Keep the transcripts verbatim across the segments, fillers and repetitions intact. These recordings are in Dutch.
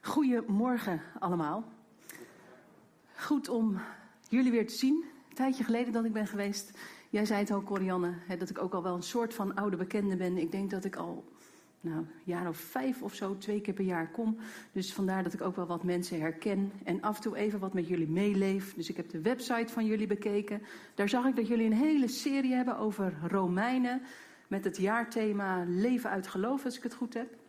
Goedemorgen allemaal. Goed om jullie weer te zien. Een tijdje geleden dat ik ben geweest. Jij zei het al, Corianne, hè, dat ik ook al wel een soort van oude bekende ben. Ik denk dat ik al nou, een jaar of vijf of zo twee keer per jaar kom. Dus vandaar dat ik ook wel wat mensen herken. En af en toe even wat met jullie meeleef. Dus ik heb de website van jullie bekeken. Daar zag ik dat jullie een hele serie hebben over Romeinen. Met het jaarthema Leven uit geloof, als ik het goed heb.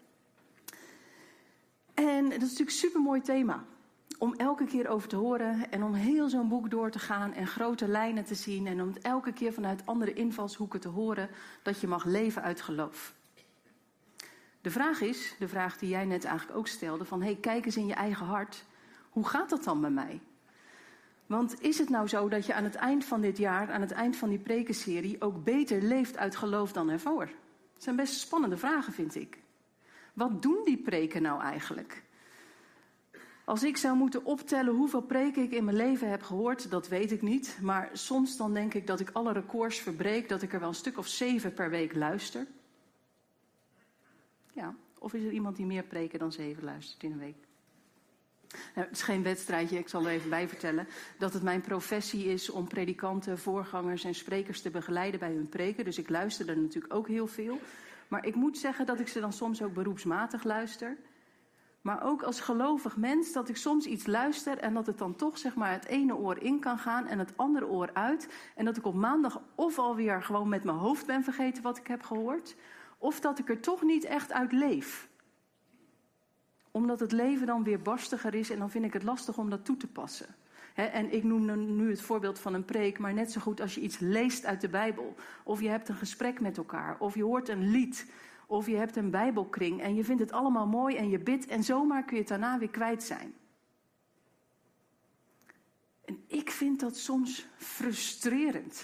En dat is natuurlijk een supermooi thema. Om elke keer over te horen en om heel zo'n boek door te gaan en grote lijnen te zien. En om het elke keer vanuit andere invalshoeken te horen dat je mag leven uit geloof. De vraag is, de vraag die jij net eigenlijk ook stelde, van hey, kijk eens in je eigen hart. Hoe gaat dat dan bij mij? Want is het nou zo dat je aan het eind van dit jaar, aan het eind van die prekenserie, ook beter leeft uit geloof dan ervoor? Dat zijn best spannende vragen, vind ik. Wat doen die preken nou eigenlijk? Als ik zou moeten optellen hoeveel preken ik in mijn leven heb gehoord, dat weet ik niet. Maar soms dan denk ik dat ik alle records verbreek, dat ik er wel een stuk of zeven per week luister. Ja, of is er iemand die meer preken dan zeven luistert in een week? Nou, het is geen wedstrijdje, ik zal er even bij vertellen. Dat het mijn professie is om predikanten, voorgangers en sprekers te begeleiden bij hun preken. Dus ik luister er natuurlijk ook heel veel. Maar ik moet zeggen dat ik ze dan soms ook beroepsmatig luister. Maar ook als gelovig mens dat ik soms iets luister en dat het dan toch zeg maar het ene oor in kan gaan en het andere oor uit. En dat ik op maandag of alweer gewoon met mijn hoofd ben vergeten wat ik heb gehoord. Of dat ik er toch niet echt uit leef. Omdat het leven dan weer barstiger is en dan vind ik het lastig om dat toe te passen. He, en ik noem nu het voorbeeld van een preek, maar net zo goed als je iets leest uit de Bijbel. Of je hebt een gesprek met elkaar, of je hoort een lied, of je hebt een Bijbelkring en je vindt het allemaal mooi en je bidt en zomaar kun je het daarna weer kwijt zijn. En ik vind dat soms frustrerend.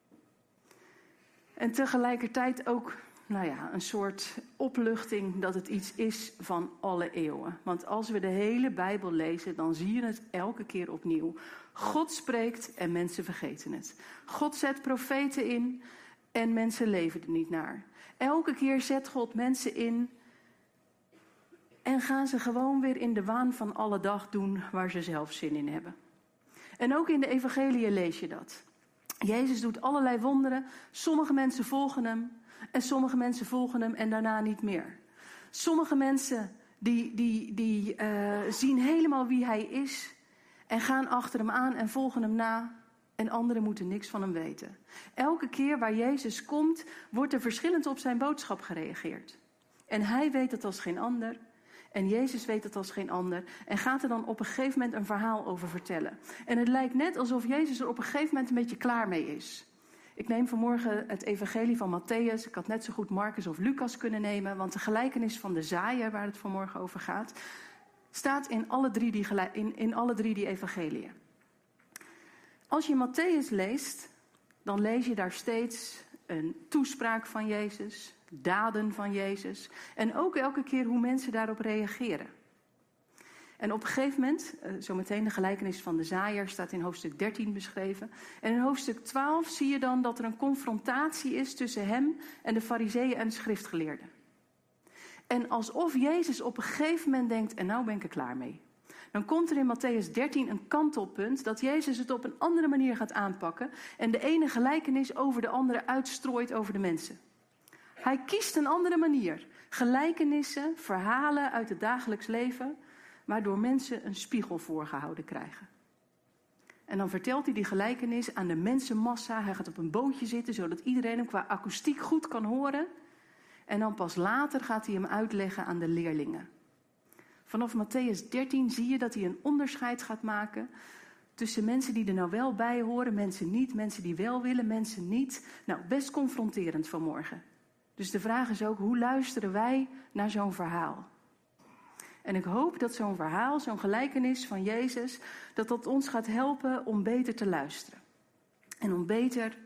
En tegelijkertijd ook, nou ja, een soort opluchting dat het iets is van alle eeuwen. Want als we de hele Bijbel lezen, dan zie je het elke keer opnieuw. God spreekt en mensen vergeten het. God zet profeten in en mensen leven er niet naar. Elke keer zet God mensen in en gaan ze gewoon weer in de waan van alle dag doen waar ze zelf zin in hebben. En ook in de evangelie lees je dat. Jezus doet allerlei wonderen, sommige mensen volgen hem en sommige mensen volgen hem en daarna niet meer. Sommige mensen die, die, die uh, zien helemaal wie hij is en gaan achter hem aan en volgen hem na. En anderen moeten niks van hem weten. Elke keer waar Jezus komt, wordt er verschillend op zijn boodschap gereageerd. En hij weet het als geen ander. En Jezus weet het als geen ander. En gaat er dan op een gegeven moment een verhaal over vertellen. En het lijkt net alsof Jezus er op een gegeven moment een beetje klaar mee is. Ik neem vanmorgen het evangelie van Matthäus. Ik had net zo goed Marcus of Lucas kunnen nemen. Want de gelijkenis van de zaaier, waar het vanmorgen over gaat, staat in alle drie die, in, in alle drie die evangeliën. Als je Matthäus leest, dan lees je daar steeds een toespraak van Jezus, daden van Jezus en ook elke keer hoe mensen daarop reageren. En op een gegeven moment, zometeen de gelijkenis van de zaaier staat in hoofdstuk dertien beschreven. En in hoofdstuk twaalf zie je dan dat er een confrontatie is tussen hem en de farizeeën en de schriftgeleerden. En alsof Jezus op een gegeven moment denkt, en nou ben ik er klaar mee. Dan komt er in Matthäus dertien een kantelpunt dat Jezus het op een andere manier gaat aanpakken en de ene gelijkenis over de andere uitstrooit over de mensen. Hij kiest een andere manier. Gelijkenissen, verhalen uit het dagelijks leven, waardoor mensen een spiegel voorgehouden krijgen. En dan vertelt hij die gelijkenis aan de mensenmassa. Hij gaat op een bootje zitten, zodat iedereen hem qua akoestiek goed kan horen. En dan pas later gaat hij hem uitleggen aan de leerlingen. Vanaf Matthäus dertien zie je dat hij een onderscheid gaat maken tussen mensen die er nou wel bij horen, mensen niet, mensen die wel willen, mensen niet. Nou, best confronterend vanmorgen. Dus de vraag is ook, hoe luisteren wij naar zo'n verhaal? En ik hoop dat zo'n verhaal, zo'n gelijkenis van Jezus, dat dat ons gaat helpen om beter te luisteren. En om beter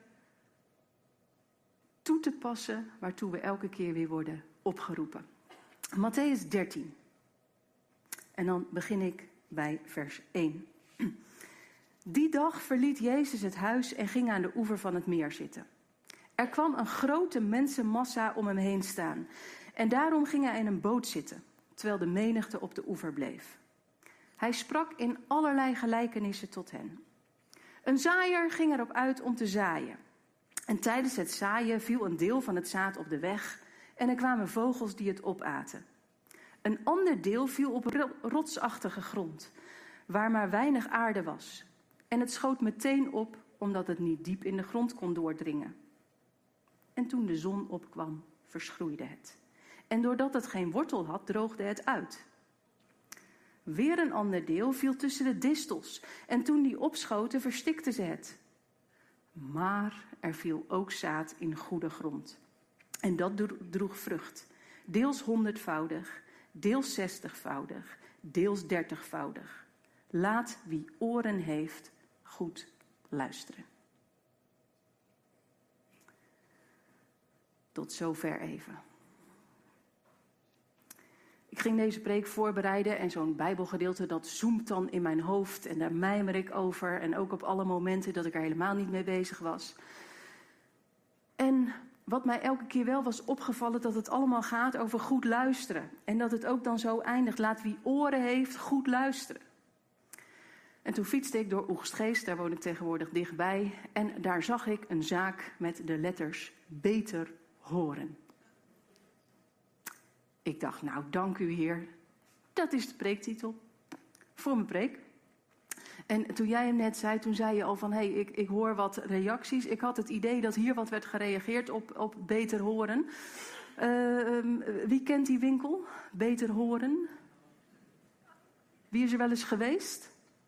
toe te passen waartoe we elke keer weer worden opgeroepen. Matthäus dertien. En dan begin ik bij vers één. Die dag verliet Jezus het huis en ging aan de oever van het meer zitten. Er kwam een grote mensenmassa om hem heen staan. En daarom ging hij in een boot zitten, terwijl de menigte op de oever bleef. Hij sprak in allerlei gelijkenissen tot hen. Een zaaier ging erop uit om te zaaien. En tijdens het zaaien viel een deel van het zaad op de weg en er kwamen vogels die het opaten. Een ander deel viel op rotsachtige grond, waar maar weinig aarde was. En het schoot meteen op, omdat het niet diep in de grond kon doordringen. En toen de zon opkwam, verschroeide het. En doordat het geen wortel had, droogde het uit. Weer een ander deel viel tussen de distels. En toen die opschoten, verstikten ze het. Maar er viel ook zaad in goede grond. En dat droeg vrucht. Deels honderdvoudig, deels zestigvoudig, deels dertigvoudig. Laat wie oren heeft goed luisteren. Tot zover even. Ik ging deze preek voorbereiden en zo'n bijbelgedeelte dat zoomt dan in mijn hoofd en daar mijmer ik over. En ook op alle momenten dat ik er helemaal niet mee bezig was. En wat mij elke keer wel was opgevallen, dat het allemaal gaat over goed luisteren. En dat het ook dan zo eindigt, laat wie oren heeft goed luisteren. En toen fietste ik door Oegstgeest, daar woon ik tegenwoordig dichtbij. En daar zag ik een zaak met de letters beter horen. Ik dacht, nou dank u Heer, dat is de preektitel voor mijn preek. En toen jij hem net zei, toen zei je al van, hé, hey, ik, ik hoor wat reacties. Ik had het idee dat hier wat werd gereageerd op, op beter horen. Uh, um, wie kent die winkel? Beter horen. Wie is er wel eens geweest?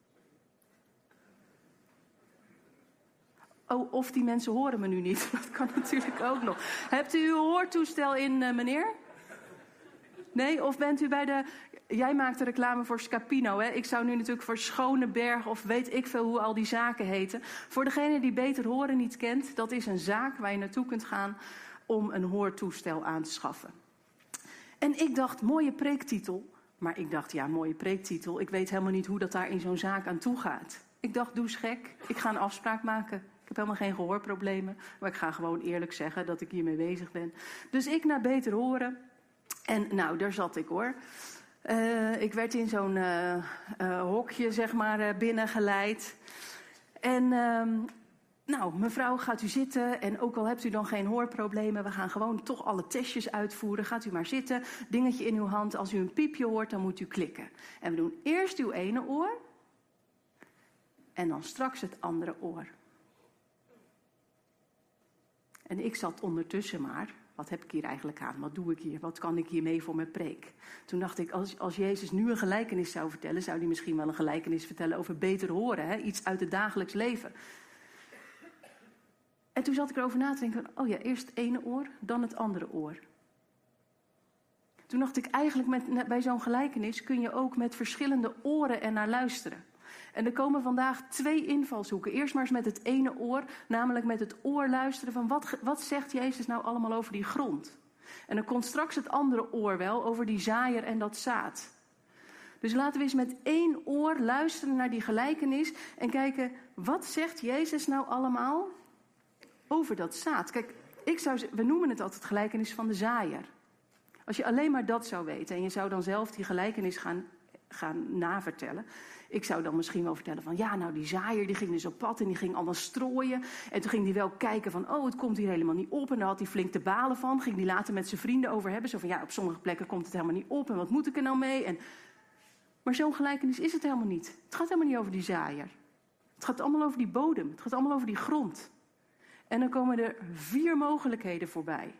Oh, of die mensen horen me nu niet. Dat kan natuurlijk ook nog. Hebt u uw hoortoestel in, uh, meneer? Nee, of bent u bij de... Jij maakt de reclame voor Scapino, hè? Ik zou nu natuurlijk voor Schoneberg of weet ik veel hoe al die zaken heten. Voor degene die beter horen niet kent, dat is een zaak waar je naartoe kunt gaan om een hoortoestel aan te schaffen. En ik dacht, mooie preektitel. Maar ik dacht, ja, mooie preektitel. Ik weet helemaal niet hoe dat daar in zo'n zaak aan toe gaat. Ik dacht, doe eens gek. Ik ga een afspraak maken. Ik heb helemaal geen gehoorproblemen. Maar ik ga gewoon eerlijk zeggen dat ik hiermee bezig ben. Dus ik naar beter horen. En nou, daar zat ik hoor. Uh, ik werd in zo'n uh, uh, hokje, zeg maar, uh, binnengeleid. En uh, nou, mevrouw, gaat u zitten. En ook al hebt u dan geen hoorproblemen, we gaan gewoon toch alle testjes uitvoeren. Gaat u maar zitten, dingetje in uw hand. Als u een piepje hoort, dan moet u klikken. En we doen eerst uw ene oor. En dan straks het andere oor. En ik zat ondertussen maar... Wat heb ik hier eigenlijk aan? Wat doe ik hier? Wat kan ik hiermee voor mijn preek? Toen dacht ik, als, als Jezus nu een gelijkenis zou vertellen... zou hij misschien wel een gelijkenis vertellen over beter horen. Hè? Iets uit het dagelijks leven. En toen zat ik erover na te denken... oh ja, eerst het ene oor, dan het andere oor. Toen dacht ik, eigenlijk met, bij zo'n gelijkenis... kun je ook met verschillende oren ernaar luisteren. En er komen vandaag twee invalshoeken. Eerst maar eens met het ene oor, namelijk met het oor luisteren van wat, wat zegt Jezus nou allemaal over die grond. En dan komt straks het andere oor wel over die zaaier en dat zaad. Dus laten we eens met één oor luisteren naar die gelijkenis en kijken wat zegt Jezus nou allemaal over dat zaad. Kijk, ik zou, we noemen het altijd gelijkenis van de zaaier. Als je alleen maar dat zou weten en je zou dan zelf die gelijkenis gaan, gaan navertellen... Ik zou dan misschien wel vertellen van... ja, nou die zaaier die ging dus op pad en die ging allemaal strooien. En toen ging hij wel kijken van... oh, het komt hier helemaal niet op. En daar had hij flink te balen van. Ging hij later met zijn vrienden over hebben. Zo van, ja, op sommige plekken komt het helemaal niet op. En wat moet ik er nou mee? En... Maar zo'n gelijkenis is het helemaal niet. Het gaat helemaal niet over die zaaier. Het gaat allemaal over die bodem. Het gaat allemaal over die grond. En dan komen er vier mogelijkheden voorbij.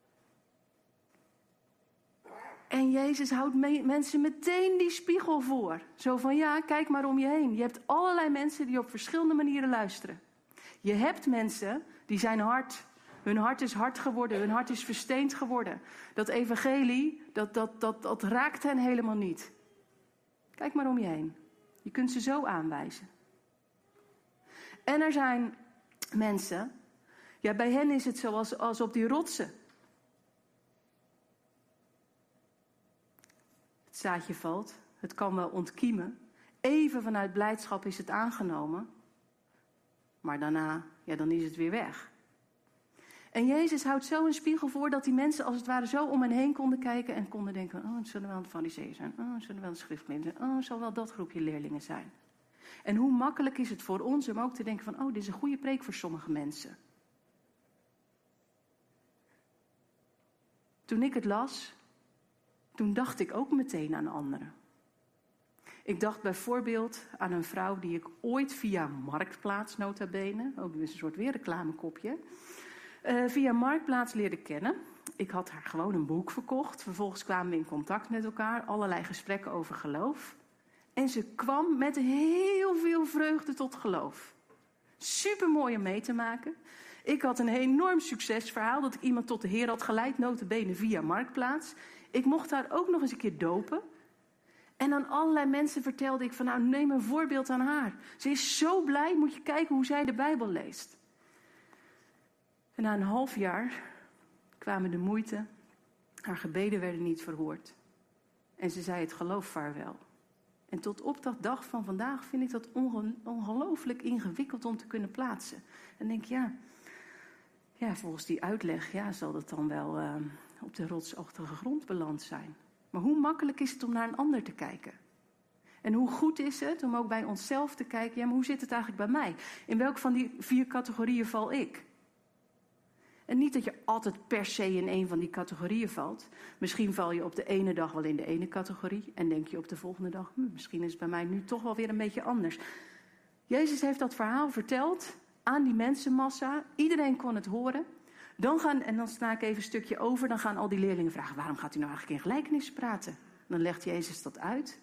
En Jezus houdt me- mensen meteen die spiegel voor. Zo van, ja, kijk maar om je heen. Je hebt allerlei mensen die op verschillende manieren luisteren. Je hebt mensen die zijn hart, hun hart is hard geworden, hun hart is versteend geworden. Dat evangelie, dat, dat, dat, dat raakt hen helemaal niet. Kijk maar om je heen. Je kunt ze zo aanwijzen. En er zijn mensen, ja, bij hen is het zoals als op die rotsen. Het zaadje valt, het kan wel ontkiemen. Even vanuit blijdschap is het aangenomen. Maar daarna, ja, dan is het weer weg. En Jezus houdt zo een spiegel voor dat die mensen als het ware zo om hen heen konden kijken en konden denken, oh, het zullen wel de Farizeeën zijn, oh, het zullen wel de schriftgeleerden zijn, oh, het zal wel dat groepje leerlingen zijn. En hoe makkelijk is het voor ons om ook te denken van, oh, dit is een goede preek voor sommige mensen. Toen ik het las, toen dacht ik ook meteen aan anderen. Ik dacht bijvoorbeeld aan een vrouw die ik ooit via Marktplaats, nota bene, ook oh, is een soort weer reclamekopje, uh, via Marktplaats leerde kennen. Ik had haar gewoon een boek verkocht. Vervolgens kwamen we in contact met elkaar, allerlei gesprekken over geloof. En ze kwam met heel veel vreugde tot geloof. Supermooi om mee te maken. Ik had een enorm succesverhaal dat ik iemand tot de Heer had geleid, nota bene via Marktplaats. Ik mocht haar ook nog eens een keer dopen. En aan allerlei mensen vertelde ik van, nou, neem een voorbeeld aan haar. Ze is zo blij, moet je kijken hoe zij de Bijbel leest. En na een half jaar kwamen de moeite. Haar gebeden werden niet verhoord. En ze zei het geloof vaarwel. En tot op dat dag van vandaag vind ik dat onge- ongelooflijk ingewikkeld om te kunnen plaatsen. En denk, ja, ja volgens die uitleg ja, zal dat dan wel uh, op de rotsachtige grond beland zijn. Maar hoe makkelijk is het om naar een ander te kijken? En hoe goed is het om ook bij onszelf te kijken, ja, maar hoe zit het eigenlijk bij mij? In welke van die vier categorieën val ik? En niet dat je altijd per se in een van die categorieën valt. Misschien val je op de ene dag wel in de ene categorie. En denk je op de volgende dag, hm, misschien is het bij mij nu toch wel weer een beetje anders. Jezus heeft dat verhaal verteld aan die mensenmassa. Iedereen kon het horen. Dan gaan, en dan sla ik even een stukje over. Dan gaan al die leerlingen vragen, waarom gaat u nou eigenlijk in gelijkenissen praten? Dan legt Jezus dat uit.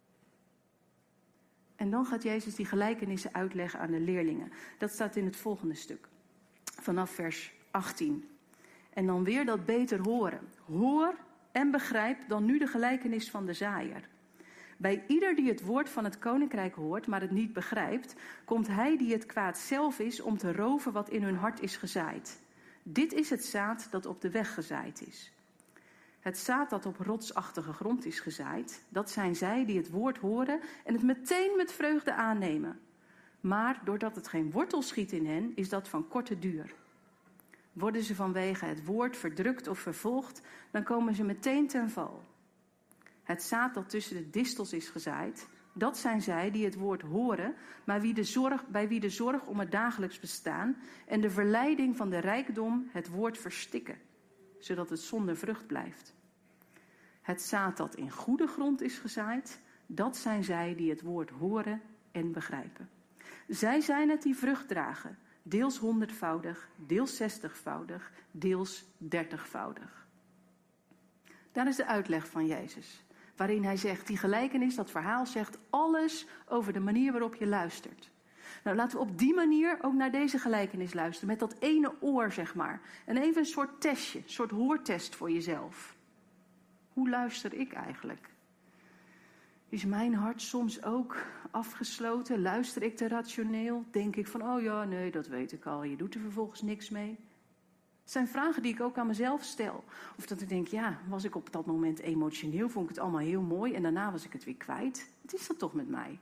En dan gaat Jezus die gelijkenissen uitleggen aan de leerlingen. Dat staat in het volgende stuk. Vanaf vers achttien. En dan weer dat beter horen. Hoor en begrijp dan nu de gelijkenis van de zaaier. Bij ieder die het woord van het koninkrijk hoort, maar het niet begrijpt, komt hij die het kwaad zelf is om te roven wat in hun hart is gezaaid. Dit is het zaad dat op de weg gezaaid is. Het zaad dat op rotsachtige grond is gezaaid, dat zijn zij die het woord horen en het meteen met vreugde aannemen. Maar doordat het geen wortel schiet in hen, is dat van korte duur. Worden ze vanwege het woord verdrukt of vervolgd, dan komen ze meteen ten val. Het zaad dat tussen de distels is gezaaid, dat zijn zij die het woord horen, maar wie de zorg, bij wie de zorg om het dagelijks bestaan en de verleiding van de rijkdom het woord verstikken, zodat het zonder vrucht blijft. Het zaad dat in goede grond is gezaaid, dat zijn zij die het woord horen en begrijpen. Zij zijn het die vrucht dragen, deels honderdvoudig, deels zestigvoudig, deels dertigvoudig. Daar is de uitleg van Jezus. Waarin hij zegt, die gelijkenis, dat verhaal zegt alles over de manier waarop je luistert. Nou, laten we op die manier ook naar deze gelijkenis luisteren. Met dat ene oor, zeg maar. En even een soort testje, een soort hoortest voor jezelf. Hoe luister ik eigenlijk? Is mijn hart soms ook afgesloten? Luister ik te rationeel? Denk ik van, oh ja, nee, dat weet ik al. Je doet er vervolgens niks mee. Het zijn vragen die ik ook aan mezelf stel. Of dat ik denk, ja, was ik op dat moment emotioneel? Vond ik het allemaal heel mooi en daarna was ik het weer kwijt? Wat is dat toch met mij?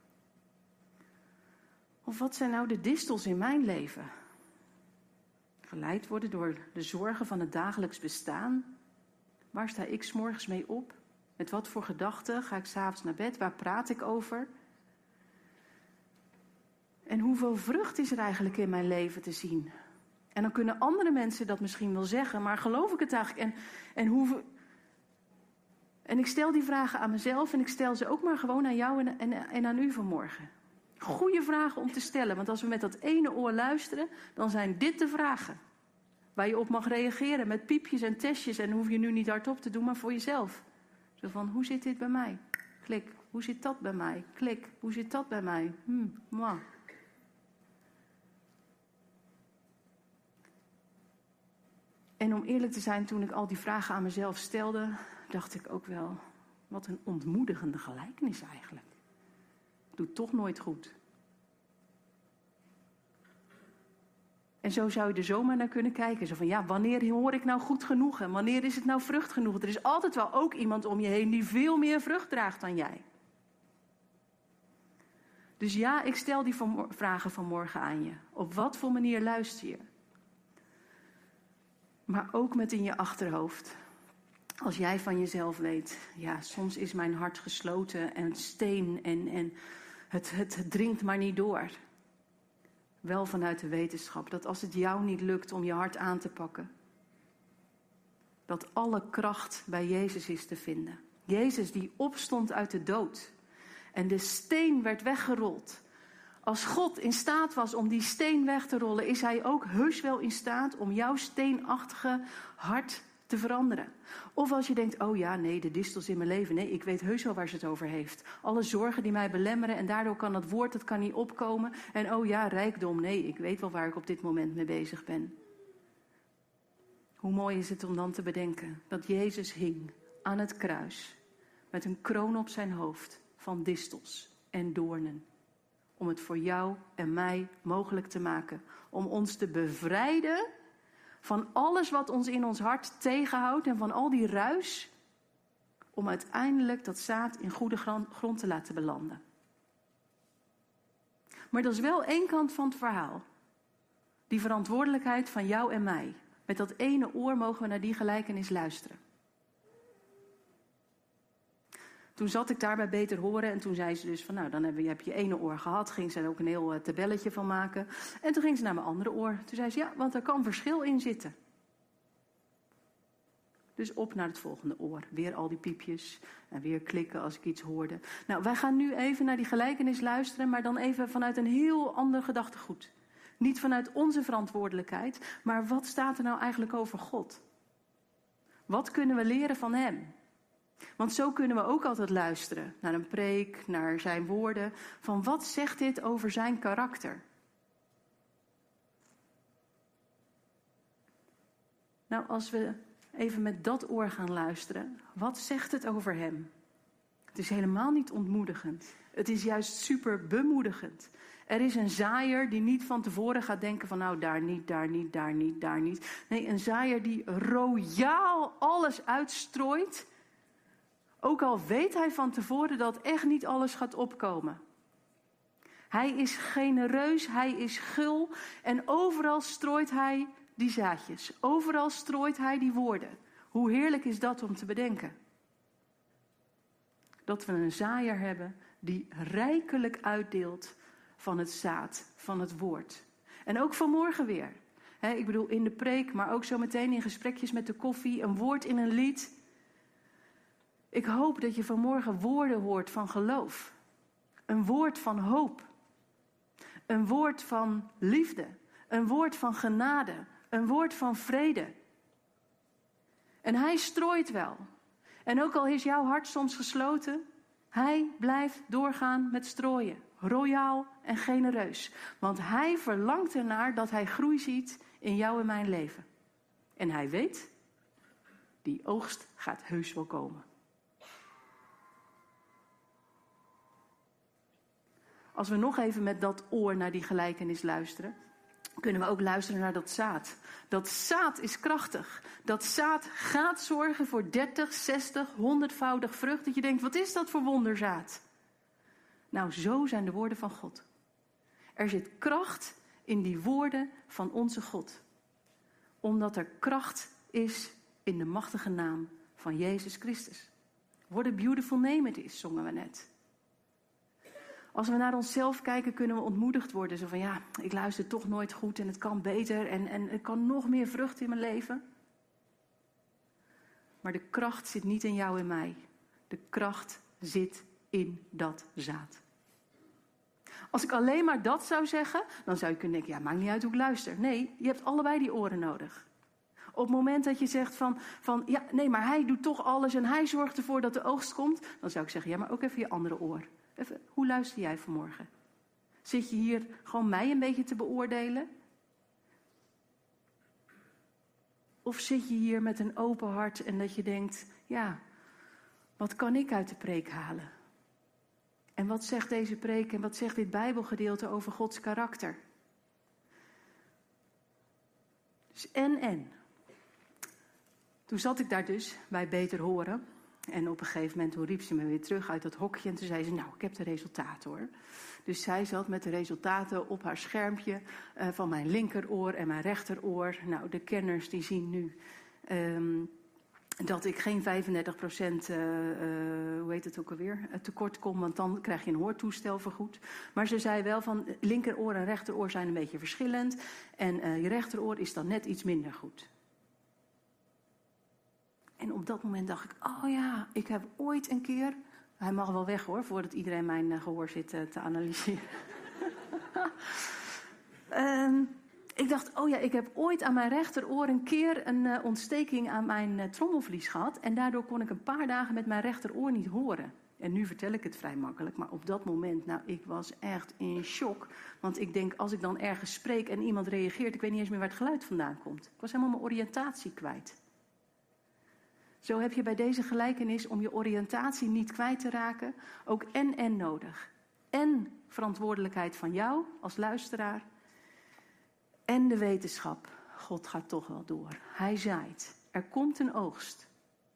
Of wat zijn nou de distels in mijn leven? Geleid worden door de zorgen van het dagelijks bestaan? Waar sta ik 's morgens mee op? Met wat voor gedachten ga ik 's avonds naar bed? Waar praat ik over? En hoeveel vrucht is er eigenlijk in mijn leven te zien? En dan kunnen andere mensen dat misschien wel zeggen, maar geloof ik het eigenlijk? En, en, hoe, en ik stel die vragen aan mezelf en ik stel ze ook maar gewoon aan jou en, en, en aan u vanmorgen. Goeie vragen om te stellen, want als we met dat ene oor luisteren, dan zijn dit de vragen. Waar je op mag reageren met piepjes en testjes en hoef je nu niet hardop te doen, maar voor jezelf. Zo van, hoe zit dit bij mij? Klik. Hoe zit dat bij mij? Klik. Hoe zit dat bij mij? Hm, moi. En om eerlijk te zijn, toen ik al die vragen aan mezelf stelde, dacht ik ook wel, wat een ontmoedigende gelijkenis eigenlijk. Doet toch nooit goed. En zo zou je er zomaar naar kunnen kijken. Zo van, ja, wanneer hoor ik nou goed genoeg en wanneer is het nou vrucht genoeg? Er is altijd wel ook iemand om je heen die veel meer vrucht draagt dan jij. Dus ja, ik stel die van, vragen vanmorgen aan je. Op wat voor manier luister je? Maar ook met in je achterhoofd. Als jij van jezelf weet, ja, soms is mijn hart gesloten en steen en, en het, het, het dringt maar niet door. Wel vanuit de wetenschap dat als het jou niet lukt om je hart aan te pakken, dat alle kracht bij Jezus is te vinden. Jezus die opstond uit de dood en de steen werd weggerold. Als God in staat was om die steen weg te rollen, is hij ook heus wel in staat om jouw steenachtige hart te veranderen. Of als je denkt, oh ja, nee, de distels in mijn leven. Nee, ik weet heus wel waar ze het over heeft. Alle zorgen die mij belemmeren en daardoor kan dat woord, dat kan niet opkomen. En oh ja, rijkdom. Nee, ik weet wel waar ik op dit moment mee bezig ben. Hoe mooi is het om dan te bedenken dat Jezus hing aan het kruis met een kroon op zijn hoofd van distels en doornen. Om het voor jou en mij mogelijk te maken. Om ons te bevrijden van alles wat ons in ons hart tegenhoudt en van al die ruis. Om uiteindelijk dat zaad in goede grond te laten belanden. Maar dat is wel één kant van het verhaal. Die verantwoordelijkheid van jou en mij. Met dat ene oor mogen we naar die gelijkenis luisteren. Toen zat ik daar bij Beter Horen en toen zei ze dus van nou, dan heb je, heb je ene oor gehad. Ging ze er ook een heel uh, tabelletje van maken. En toen ging ze naar mijn andere oor. Toen zei ze ja, want er kan verschil in zitten. Dus op naar het volgende oor. Weer al die piepjes en weer klikken als ik iets hoorde. Nou, wij gaan nu even naar die gelijkenis luisteren, maar dan even vanuit een heel ander gedachtegoed. Niet vanuit onze verantwoordelijkheid, maar wat staat er nou eigenlijk over God? Wat kunnen we leren van hem? Want zo kunnen we ook altijd luisteren naar een preek, naar zijn woorden. Van wat zegt dit over zijn karakter? Nou, als we even met dat oor gaan luisteren, wat zegt het over hem? Het is helemaal niet ontmoedigend. Het is juist super bemoedigend. Er is een zaaier die niet van tevoren gaat denken van nou daar niet, daar niet, daar niet, daar niet. Nee, een zaaier die royaal alles uitstrooit. Ook al weet hij van tevoren dat echt niet alles gaat opkomen. Hij is genereus, hij is gul en overal strooit hij die zaadjes. Overal strooit hij die woorden. Hoe heerlijk is dat om te bedenken? Dat we een zaaier hebben die rijkelijk uitdeelt van het zaad, van het woord. En ook vanmorgen weer. He, ik bedoel in de preek, maar ook zo meteen in gesprekjes met de koffie, een woord in een lied. Ik hoop dat je vanmorgen woorden hoort van geloof. Een woord van hoop. Een woord van liefde. Een woord van genade. Een woord van vrede. En hij strooit wel. En ook al is jouw hart soms gesloten, hij blijft doorgaan met strooien. Royaal en genereus. Want hij verlangt ernaar dat hij groei ziet in jou en mijn leven. En hij weet, die oogst gaat heus wel komen. Als we nog even met dat oor naar die gelijkenis luisteren, kunnen we ook luisteren naar dat zaad. Dat zaad is krachtig. Dat zaad gaat zorgen voor dertig, zestig, honderdvoudig vrucht. Dat je denkt, wat is dat voor wonderzaad? Nou, zo zijn de woorden van God. Er zit kracht in die woorden van onze God. Omdat er kracht is in de machtige naam van Jezus Christus. What a beautiful name it is, zongen we net. Als we naar onszelf kijken, kunnen we ontmoedigd worden. Zo van, ja, ik luister toch nooit goed en het kan beter en, en er kan nog meer vrucht in mijn leven. Maar de kracht zit niet in jou en mij. De kracht zit in dat zaad. Als ik alleen maar dat zou zeggen, dan zou je kunnen denken, ja, maakt niet uit hoe ik luister. Nee, je hebt allebei die oren nodig. Op het moment dat je zegt van, van, ja, nee, maar hij doet toch alles en hij zorgt ervoor dat de oogst komt, dan zou ik zeggen, ja, maar ook even je andere oor. Even, hoe luister jij vanmorgen? Zit je hier gewoon mij een beetje te beoordelen? Of zit je hier met een open hart en dat je denkt, ja, wat kan ik uit de preek halen? En wat zegt deze preek en wat zegt dit Bijbelgedeelte over Gods karakter? Dus en en. Toen zat ik daar dus bij Beter Horen. En op een gegeven moment toen riep ze me weer terug uit dat hokje. En toen zei ze, nou, ik heb de resultaten hoor. Dus zij zat met de resultaten op haar schermpje uh, van mijn linkeroor en mijn rechteroor. Nou, de kenners die zien nu um, dat ik geen vijfendertig procent, uh, uh, hoe heet het ook alweer, uh, tekort kom. Want dan krijg je een hoortoestel vergoed. Maar ze zei wel van linkeroor en rechteroor zijn een beetje verschillend. En uh, je rechteroor is dan net iets minder goed. En op dat moment dacht ik, oh ja, ik heb ooit een keer... Hij mag wel weg hoor, voordat iedereen mijn uh, gehoor zit uh, te analyseren. um, ik dacht, oh ja, ik heb ooit aan mijn rechteroor een keer een uh, ontsteking aan mijn uh, trommelvlies gehad. En daardoor kon ik een paar dagen met mijn rechteroor niet horen. En nu vertel ik het vrij makkelijk, maar op dat moment, nou, ik was echt in shock. Want ik denk, als ik dan ergens spreek en iemand reageert, ik weet niet eens meer waar het geluid vandaan komt. Ik was helemaal mijn oriëntatie kwijt. Zo heb je bij deze gelijkenis, om je oriëntatie niet kwijt te raken, ook en en nodig. En verantwoordelijkheid van jou als luisteraar. En de wetenschap. God gaat toch wel door. Hij zaait. Er komt een oogst.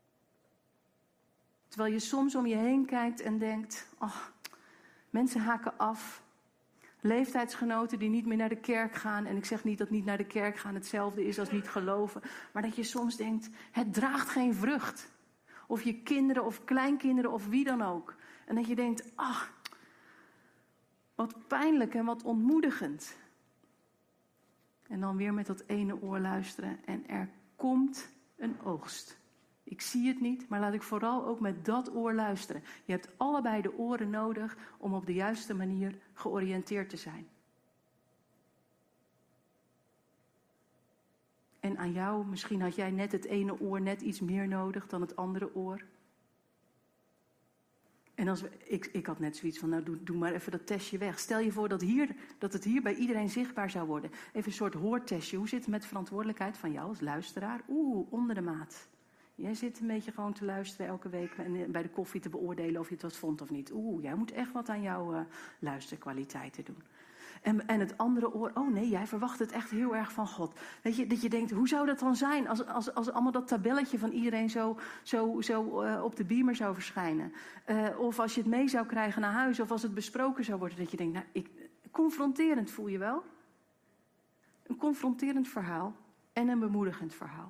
Terwijl je soms om je heen kijkt en denkt, ach, mensen haken af. Leeftijdsgenoten die niet meer naar de kerk gaan. En ik zeg niet dat niet naar de kerk gaan hetzelfde is als niet geloven. Maar dat je soms denkt, het draagt geen vrucht. Of je kinderen of kleinkinderen of wie dan ook. En dat je denkt, ach, wat pijnlijk en wat ontmoedigend. En dan weer met dat ene oor luisteren. En er komt een oogst. Ik zie het niet, maar laat ik vooral ook met dat oor luisteren. Je hebt allebei de oren nodig om op de juiste manier georiënteerd te zijn. En aan jou, misschien had jij net het ene oor net iets meer nodig dan het andere oor. En als we, ik, ik had net zoiets van, nou doe, doe maar even dat testje weg. Stel je voor dat, hier, dat het hier bij iedereen zichtbaar zou worden. Even een soort hoortestje. Hoe zit het met verantwoordelijkheid van jou als luisteraar? Oeh, onder de maat. Jij zit een beetje gewoon te luisteren elke week en bij de koffie te beoordelen of je het wat vond of niet. Oeh, jij moet echt wat aan jouw uh, luisterkwaliteiten doen. En, en het andere oor, oh nee, jij verwacht het echt heel erg van God. Weet je, dat je denkt, hoe zou dat dan zijn als, als, als allemaal dat tabelletje van iedereen zo, zo, zo uh, op de beamer zou verschijnen. Uh, of als je het mee zou krijgen naar huis of als het besproken zou worden. Dat je denkt, nou, ik, confronterend voel je wel. Een confronterend verhaal en een bemoedigend verhaal.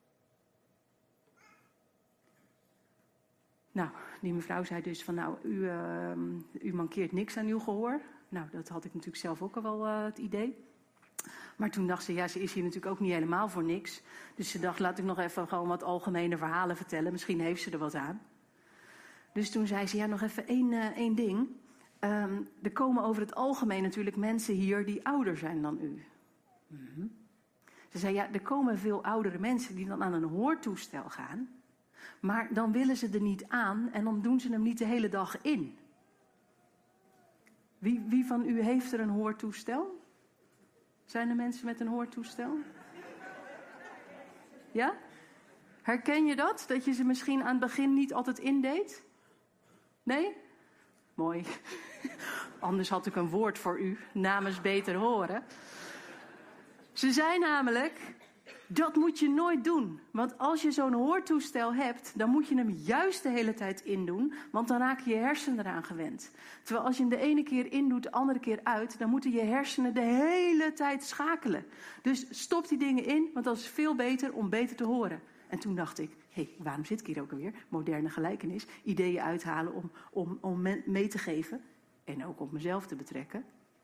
Nou, die mevrouw zei dus van, nou, u, uh, u mankeert niks aan uw gehoor. Nou, dat had ik natuurlijk zelf ook al wel uh, het idee. Maar toen dacht ze, ja, ze is hier natuurlijk ook niet helemaal voor niks. Dus ze dacht, laat ik nog even gewoon wat algemene verhalen vertellen. Misschien heeft ze er wat aan. Dus toen zei ze, ja, nog even één, uh, één ding. Um, er komen over het algemeen natuurlijk mensen hier die ouder zijn dan u. Mm-hmm. Ze zei, ja, er komen veel oudere mensen die dan aan een hoortoestel gaan. Maar dan willen ze er niet aan en dan doen ze hem niet de hele dag in. Wie, wie van u heeft er een hoortoestel? Zijn er mensen met een hoortoestel? Ja? Herken je dat? Dat je ze misschien aan het begin niet altijd indeed? Nee? Mooi. Anders had ik een woord voor u, namens beter horen. Ze zei namelijk, dat moet je nooit doen. Want als je zo'n hoortoestel hebt, dan moet je hem juist de hele tijd indoen. Want dan raken je hersenen eraan gewend. Terwijl als je hem de ene keer indoet, de andere keer uit, dan moeten je hersenen de hele tijd schakelen. Dus stop die dingen in, want dat is veel beter om beter te horen. En toen dacht ik, hé, hey, waarom zit ik hier ook alweer? Moderne gelijkenis, ideeën uithalen om, om, om mee te geven. En ook op mezelf te betrekken.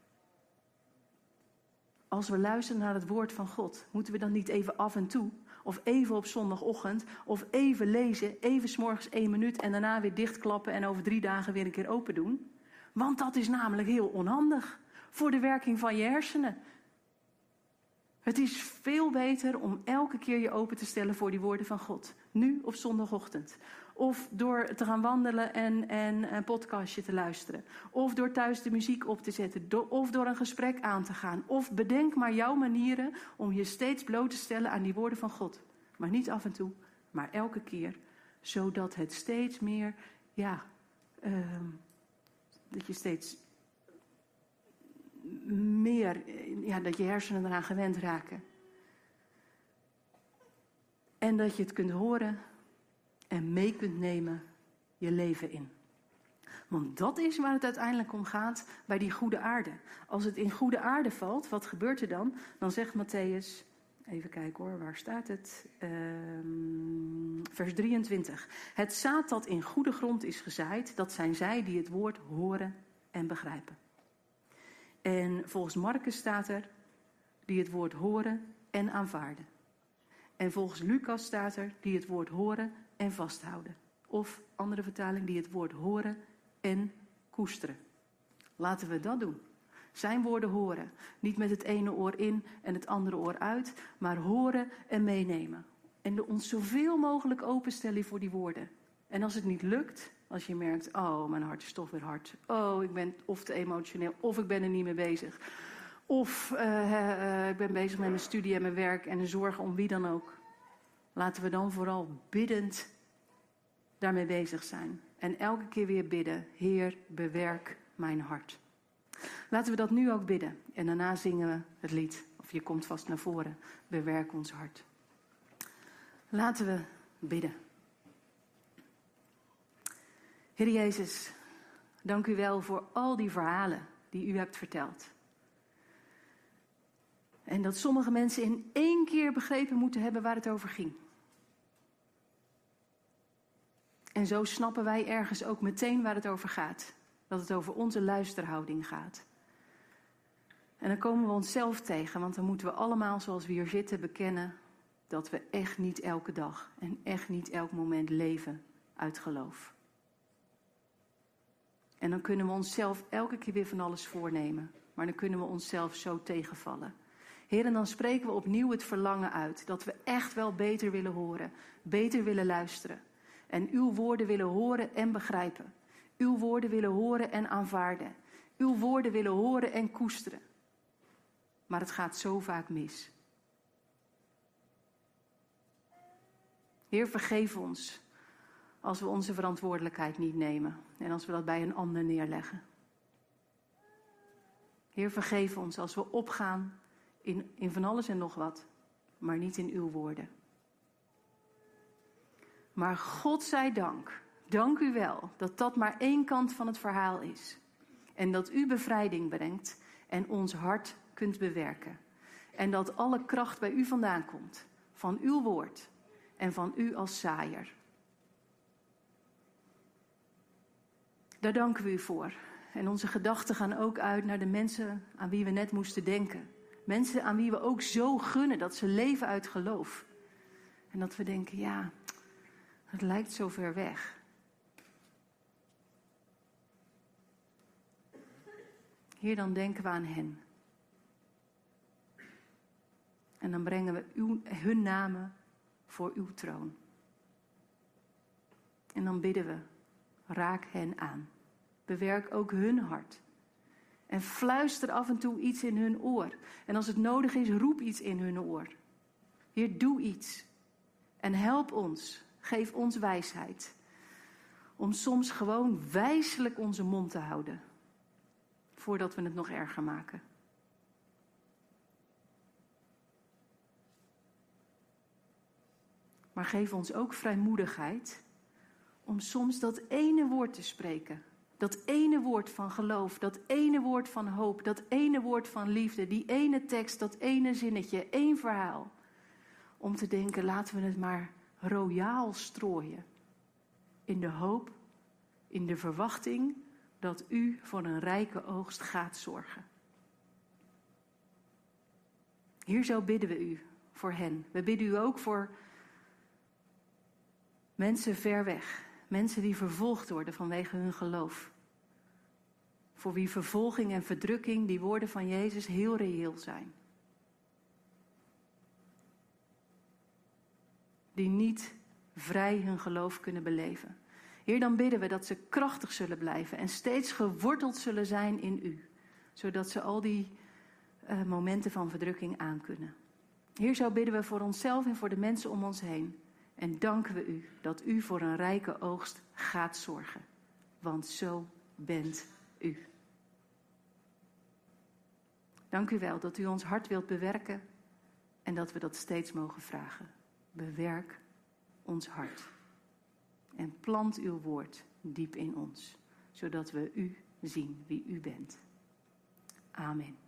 Als we luisteren naar het woord van God, moeten we dan niet even af en toe, of even op zondagochtend, of even lezen, even 's morgens één minuut en daarna weer dichtklappen en over drie dagen weer een keer open doen? Want dat is namelijk heel onhandig voor de werking van je hersenen. Het is veel beter om elke keer je open te stellen voor die woorden van God. Nu op zondagochtend. Of door te gaan wandelen en, en een podcastje te luisteren. Of door thuis de muziek op te zetten. Do- of door een gesprek aan te gaan. Of bedenk maar jouw manieren om je steeds bloot te stellen aan die woorden van God. Maar niet af en toe, maar elke keer. Zodat het steeds meer, ja, uh, dat je steeds meer, ja, dat je hersenen eraan gewend raken. En dat je het kunt horen en mee kunt nemen je leven in. Want dat is waar het uiteindelijk om gaat bij die goede aarde. Als het in goede aarde valt, wat gebeurt er dan? Dan zegt Mattheüs, even kijken hoor, waar staat het? Um, vers drieëntwintig. Het zaad dat in goede grond is gezaaid, dat zijn zij die het woord horen en begrijpen. En volgens Marcus staat er, die het woord horen en aanvaarden. En volgens Lucas staat er, die het woord horen en vasthouden. Of, andere vertaling, die het woord horen en koesteren. Laten we dat doen. Zijn woorden horen. Niet met het ene oor in en het andere oor uit, maar horen en meenemen. En de ons zoveel mogelijk openstellen voor die woorden. En als het niet lukt, als je merkt, oh, mijn hart is toch weer hard. Oh, ik ben of te emotioneel, of ik ben er niet mee bezig. Of uh, uh, ik ben bezig met mijn studie en mijn werk en de zorgen om wie dan ook. Laten we dan vooral biddend daarmee bezig zijn. En elke keer weer bidden, Heer, bewerk mijn hart. Laten we dat nu ook bidden. En daarna zingen we het lied. Of je komt vast naar voren. Bewerk ons hart. Laten we bidden. Heer Jezus, dank u wel voor al die verhalen die u hebt verteld. En dat sommige mensen in één keer begrepen moeten hebben waar het over ging. En zo snappen wij ergens ook meteen waar het over gaat. Dat het over onze luisterhouding gaat. En dan komen we onszelf tegen, want dan moeten we allemaal zoals we hier zitten bekennen dat we echt niet elke dag en echt niet elk moment leven uit geloof. En dan kunnen we onszelf elke keer weer van alles voornemen. Maar dan kunnen we onszelf zo tegenvallen. Heer, en dan spreken we opnieuw het verlangen uit. Dat we echt wel beter willen horen. Beter willen luisteren. En uw woorden willen horen en begrijpen. Uw woorden willen horen en aanvaarden. Uw woorden willen horen en koesteren. Maar het gaat zo vaak mis. Heer, vergeef ons als we onze verantwoordelijkheid niet nemen. En als we dat bij een ander neerleggen. Heer, vergeef ons als we opgaan in, in van alles en nog wat. Maar niet in uw woorden. Maar God zij dank, dank u wel dat dat maar één kant van het verhaal is. En dat u bevrijding brengt en ons hart kunt bewerken. En dat alle kracht bij u vandaan komt, van uw woord en van u als zaaier. Daar danken we u voor. En onze gedachten gaan ook uit naar de mensen aan wie we net moesten denken. Mensen aan wie we ook zo gunnen dat ze leven uit geloof. En dat we denken, ja, het lijkt zo ver weg. Heer, dan denken we aan hen. En dan brengen we uw, hun namen voor uw troon. En dan bidden we, raak hen aan. Bewerk ook hun hart. En fluister af en toe iets in hun oor. En als het nodig is, roep iets in hun oor. Heer, doe iets. En help ons. Geef ons wijsheid. Om soms gewoon wijselijk onze mond te houden. Voordat we het nog erger maken. Maar geef ons ook vrijmoedigheid. Om soms dat ene woord te spreken. Dat ene woord van geloof, dat ene woord van hoop, dat ene woord van liefde, die ene tekst, dat ene zinnetje, één verhaal. Om te denken, laten we het maar royaal strooien. In de hoop, in de verwachting dat u voor een rijke oogst gaat zorgen. Hier zo bidden we u voor hen. We bidden u ook voor mensen ver weg. Mensen die vervolgd worden vanwege hun geloof. Voor wie vervolging en verdrukking, die woorden van Jezus, heel reëel zijn. Die niet vrij hun geloof kunnen beleven. Heer, dan bidden we dat ze krachtig zullen blijven en steeds geworteld zullen zijn in u. Zodat ze al die uh, momenten van verdrukking aankunnen. Heer, zo bidden we voor onszelf en voor de mensen om ons heen. En danken we u dat u voor een rijke oogst gaat zorgen. Want zo bent u. Dank u wel dat u ons hart wilt bewerken en dat we dat steeds mogen vragen. Bewerk ons hart. En plant uw woord diep in ons, zodat we u zien wie u bent. Amen.